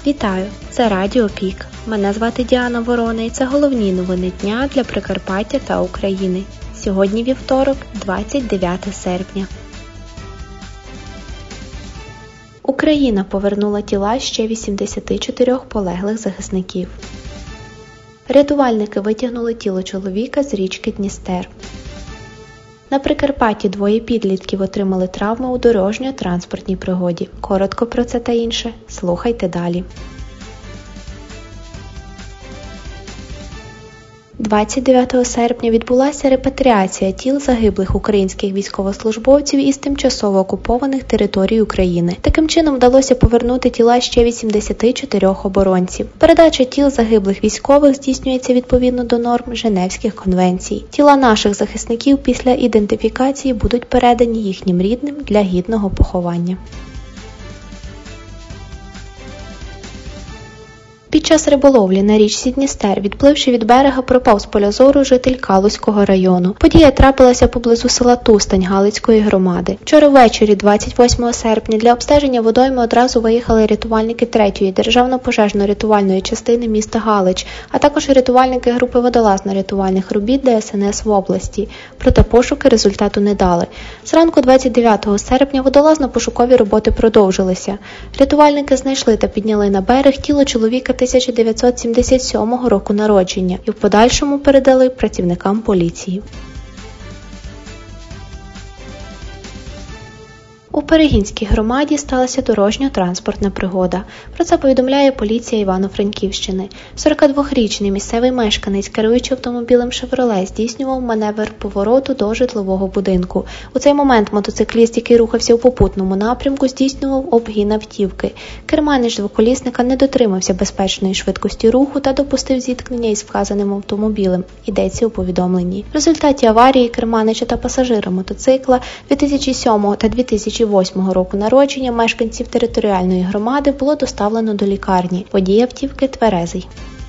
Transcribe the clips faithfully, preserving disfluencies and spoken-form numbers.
Вітаю! Це Радіо Пік. Мене звати Діана Ворона і це головні новини дня для Прикарпаття та України. Сьогодні вівторок, двадцять дев'яте серпня. Україна повернула тіла ще вісімдесят чотири полеглих захисників. Рятувальники витягнули тіло чоловіка з річки Дністер. На Прикарпатті двоє підлітків отримали травми у дорожньо-транспортній пригоді. Коротко про це та інше слухайте далі. двадцять дев'ятого серпня відбулася репатріація тіл загиблих українських військовослужбовців із тимчасово окупованих територій України. Таким чином вдалося повернути тіла ще вісімдесят чотири оборонців. Передача тіл загиблих військових здійснюється відповідно до норм Женевських конвенцій. Тіла наших захисників після ідентифікації будуть передані їхнім рідним для гідного поховання. Під час риболовлі на річці Дністер, відпливши від берега, пропав з поля зору житель Калузького району. Подія трапилася поблизу села Тустань Галицької громади. Вчора ввечері, двадцять восьмого серпня, для обстеження водойми одразу виїхали рятувальники третьої державно-пожежно-рятувальної частини міста Галич, а також рятувальники групи водолазно-рятувальних робіт Де Ес Ен Ес в області. Проте пошуки результату не дали. Зранку двадцять дев'ятого серпня водолазно-пошукові роботи продовжилися. Рятувальники знайшли та підняли на берег тіло чоловіка тисяча дев'ятсот сімдесят сьомого року народження і в подальшому передали працівникам поліції. У Перегінській громаді сталася дорожньо-транспортна пригода. Про це повідомляє поліція Івано-Франківщини. сорокадвохрічний місцевий мешканець, керуючи автомобілем «Шевроле», здійснював маневр повороту до житлового будинку. У цей момент мотоцикліст, який рухався у попутному напрямку, здійснював обгін автівки. Керманич двоколісника не дотримався безпечної швидкості руху та допустив зіткнення із вказаним автомобілем. Йдеться у повідомленні. В результаті аварії керманича та пасажира мотоцикла дві тисячі сьомого та дві тисячі восьмого року народження мешканців територіальної громади було доставлено до лікарні. Водій автівки тверезий.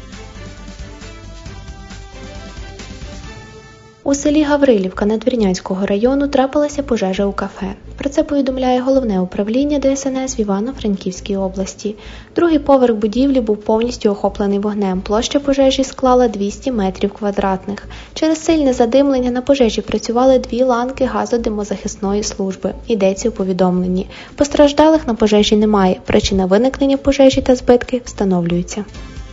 У селі Гаврилівка Надвірнянського району трапилася пожежа у кафе. Про це повідомляє Головне управління Де Ес Ен Ес в Івано-Франківській області. Другий поверх будівлі був повністю охоплений вогнем. Площа пожежі склала двісті метрів квадратних. Через сильне задимлення на пожежі працювали дві ланки газодимозахисної служби. Йдеться у повідомленні. Постраждалих на пожежі немає. Причина виникнення пожежі та збитки встановлюються.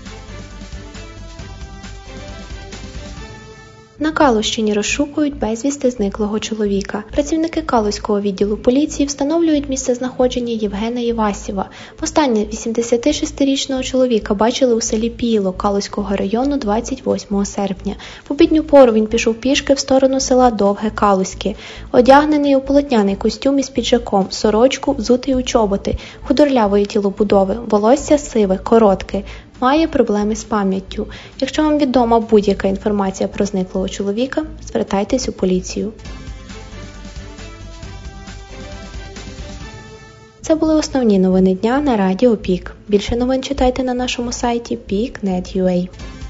На Калущині розшукують безвісти зниклого чоловіка. Працівники Калузького відділу поліції встановлюють місце знаходження Євгена Євасєва. Востаннє вісімдесятишестирічного чоловіка бачили у селі Пійло Калузького району двадцять восьмого серпня. В обідню пору він пішов пішки в сторону села Довге Калузьке. Одягнений у полотняний костюм із піджаком, сорочку, взутий у чоботи, худорлявої тілобудови, волосся сиве, коротке. Має проблеми з пам'яттю. Якщо вам відома будь-яка інформація про зниклого чоловіка, звертайтесь у поліцію. Це були основні новини дня на Радіо Пік. Більше новин читайте на нашому сайті пік крапка нет крапка ю а.